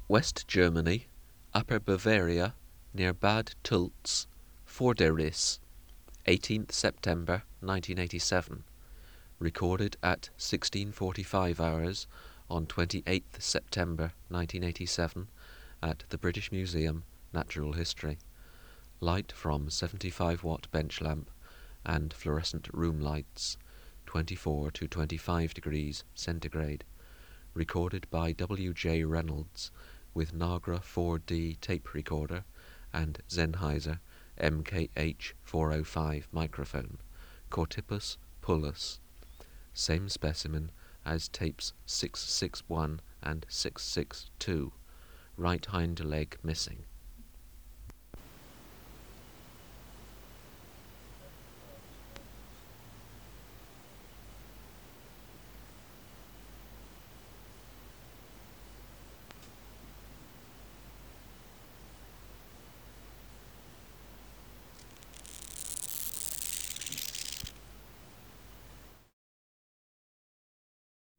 West Germany, Upper Bavaria, near Bad Tölz, Vorderriss, 18th September 1987. Recorded at 16:45 hours on 28th September 1987 at the British Museum, Natural History. Light from 75-watt bench lamp and fluorescent room lights, 24 to 25 degrees centigrade. Recorded by W.J. Reynolds with Nagra 4D tape recorder and Sennheiser MKH 405 microphone. Cortipus pullus. Same specimen as tapes 661 and 662. Right hind leg missing.